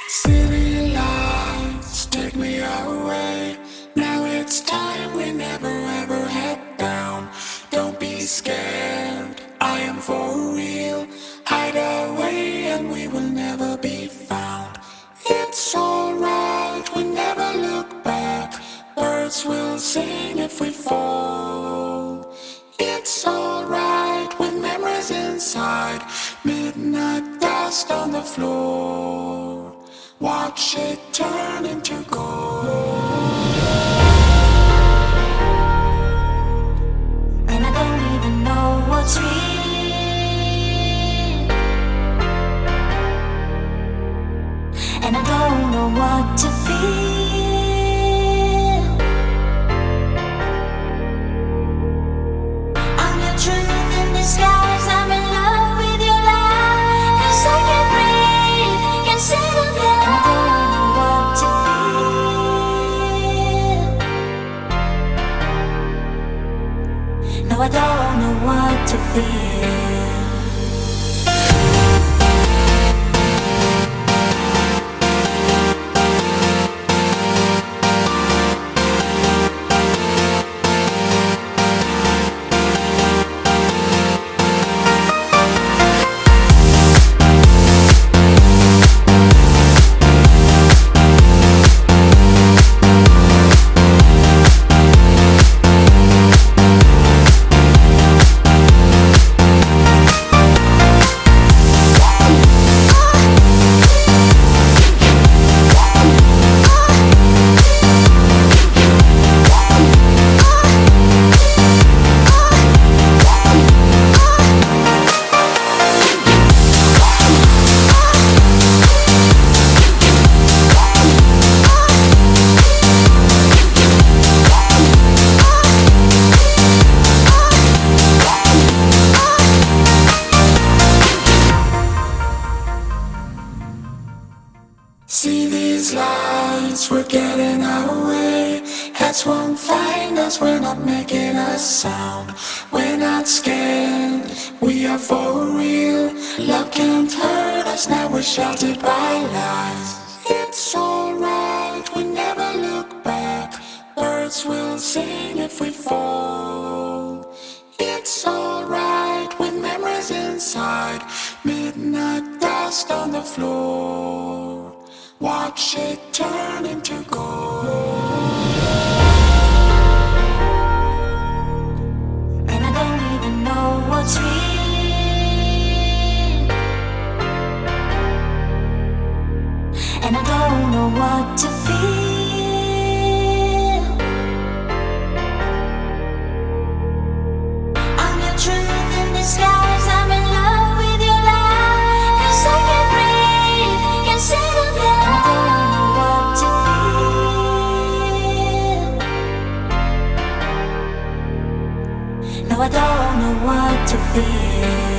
City lights take me away. Now it's time we never ever head down. Don't be scared, I am for real. Hide away and we will never be found. It's alright, we never look back. Birds will sing if we fall. It's alright with memories inside. Midnight dust on the floor. Watch it turn into gold. And I don't even know what's real. And I don't know what to feel. I'm your truth in disguise. I'm in love with your lies. 'Cause I can't breathe, can't settle down. And I don't know what to feel. No, I don't know what to feel. See these lights, we're getting our way. Heads won't find us, we're not making a sound. We're not scared, we are for real. Love can't hurt us, now we're sheltered by lies. It's alright, we never look back. Birds will sing if we fall. It's alright with memories inside. Midnight dust on the floor. Watch it turn into gold. And I don't even know what's real. And I don't know what to feel. I'm your truth in disguise. I'm in love with your lies. 'Cause I can't breathe, can't settle down. And I don't know what to feel. No, I don't know what to feel.